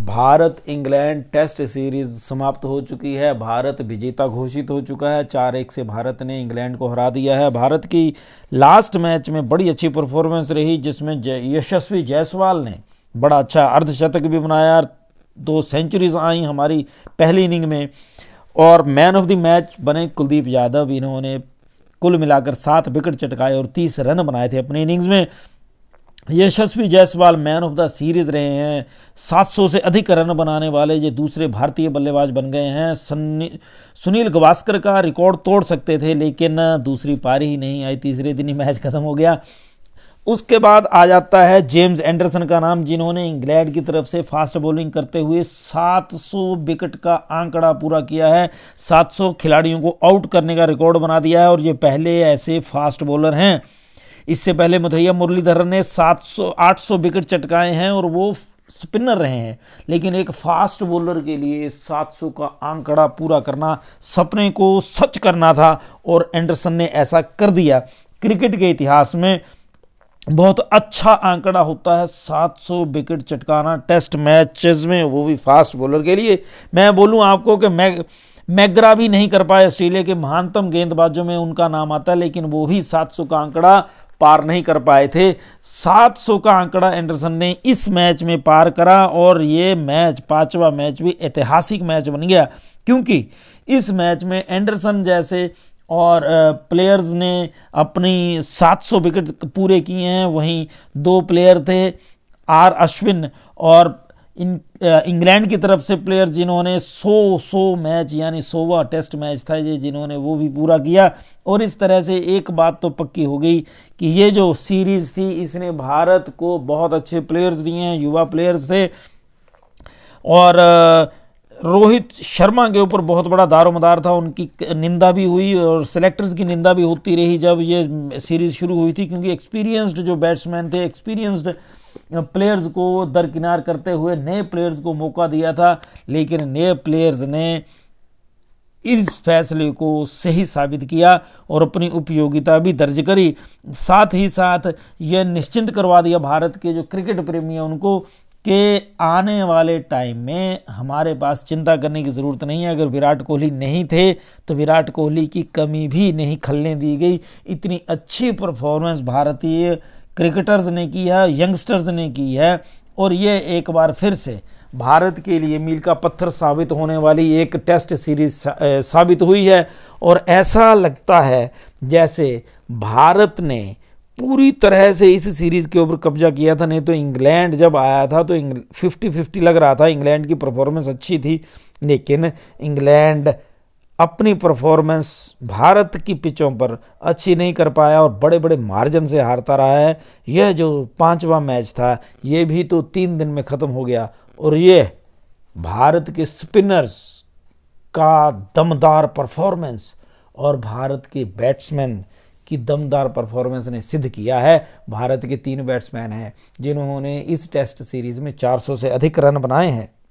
Bharat England test series समाप्त हो चुकी है। भारत विजेता घोषित हो चुका है। 4-1 से भारत ने इंग्लैंड को हरा दिया है। भारत की लास्ट मैच में बड़ी अच्छी परफॉर्मेंस रही, जिसमें यशस्वी जायसवाल ने बड़ा अच्छा अर्धशतक भी बनाया। 2 सेंचुरीज आई हमारी पहली इनिंग में, और मैन ऑफ द मैच बने कुलदीप यादव। इन्होंने कुल मिलाकर 7 विकेट चटकाए और 30 रन बनाए थे अपनी इनिंग्स में। Yashasvi Jaiswal man of the series रहे हैं। 700 से अधिक रन बनाने वाले ये दूसरे भारतीय बल्लेबाज बन गए हैं। सुनील गावस्कर का रिकॉर्ड तोड़ सकते थे, लेकिन दूसरी पारी ही नहीं आई, तीसरे दिन ही मैच खत्म हो गया। उसके बाद आ जाता है जेम्स एंडरसन का नाम, जिन्होंने इंग्लैंड की तरफ से फास्ट बॉलिंग करते हुए 700 विकेट का आंकड़ा पूरा किया है। 700 खिलाड़ियों को आउट करने का रिकॉर्ड बना दिया है, और ये पहले ऐसे फास्ट बॉलर हैं। इससे पहले मुथैया मुरलीधरन ने 800 विकेट चटकाए हैं, और वो स्पिनर रहे हैं। लेकिन एक फास्ट बॉलर के लिए 700 का आंकड़ा पूरा करना सपने को सच करना था, और एंडरसन ने ऐसा कर दिया। क्रिकेट के इतिहास में बहुत अच्छा आंकड़ा होता है 700 विकेट चटकाना टेस्ट मैचेस में, वो भी फास्ट बॉलर के लिए। मैं बोलूं आपको कि मैग्रा भी नहीं कर पाए, ऑस्ट्रेलिया के महानतम गेंदबाजों में उनका नाम आता है, लेकिन वो भी 700 का आंकड़ा पार नहीं कर पाए थे। 700 का आंकड़ा एंडरसन ने इस मैच में पार करा, और ये मैच 5वां मैच भी ऐतिहासिक मैच बन गया, क्योंकि इस मैच में एंडरसन जैसे और प्लेयर्स ने अपनी 700 विकेट पूरे किए हैं। वहीं 2 प्लेयर थे, आर अश्विन और इंग्लैंड की तरफ से प्लेयर, जिन्होंने 100 मैच यानी 100वां टेस्ट मैच था ये, जिन्होंने वो भी पूरा किया। और इस तरह से एक बात तो पक्की हो गई कि ये जो सीरीज थी इसने भारत को बहुत अच्छे प्लेयर्स दिए हैं, युवा प्लेयर्स थे। और रोहित शर्मा के ऊपर बहुत बड़ा दारोमदार था, उनकी निंदा भी हुई और सेलेक्टर्स की निंदा भी होती रही जब ये सीरीज शुरू हुई थी, क्योंकि एक्सपीरियंस्ड जो बैट्समैन थे, एक्सपीरियंस्ड प्लेयर्स को दरकिनार करते हुए नए प्लेयर्स को मौका दिया था। लेकिन नए प्लेयर्स ने इस फैसले को सही साबित किया और अपनी उपयोगिता भी दर्ज करी। साथ ही साथ यह निश्चिंत करवा दिया भारत के जो क्रिकेट प्रेमी हैं उनको कि आने वाले टाइम में हमारे पास चिंता करने की ज़रूरत नहीं है। अगर विराट कोहली नहीं थे तो विराट कोहली की कमी भी नहीं खलने दी गई। इतनी अच्छी परफॉर्मेंस भारतीय क्रिकेटर्स ने की है, यंगस्टर्स ने की है, और ये एक बार फिर से भारत के लिए मील का पत्थर साबित होने वाली एक टेस्ट सीरीज साबित हुई है। और ऐसा लगता है जैसे भारत ने पूरी तरह से इस सीरीज के ऊपर कब्जा किया था। नहीं तो इंग्लैंड जब आया था तो 50-50 लग रहा था, इंग्लैंड की परफॉर्मेंस अच्छी थी, लेकिन इंग्लैंड अपनी परफॉर्मेंस भारत की पिचों पर अच्छी नहीं कर पाया और बड़े बड़े मार्जिन से हारता रहा है। यह जो 5वां मैच था ये भी तो 3 दिन में ख़त्म हो गया, और ये भारत के स्पिनर्स का दमदार परफॉर्मेंस और भारत के बैट्समैन की दमदार परफॉर्मेंस ने सिद्ध किया है। भारत के 3 बैट्समैन हैं जिन्होंने इस टेस्ट सीरीज में 400 से अधिक रन बनाए हैं।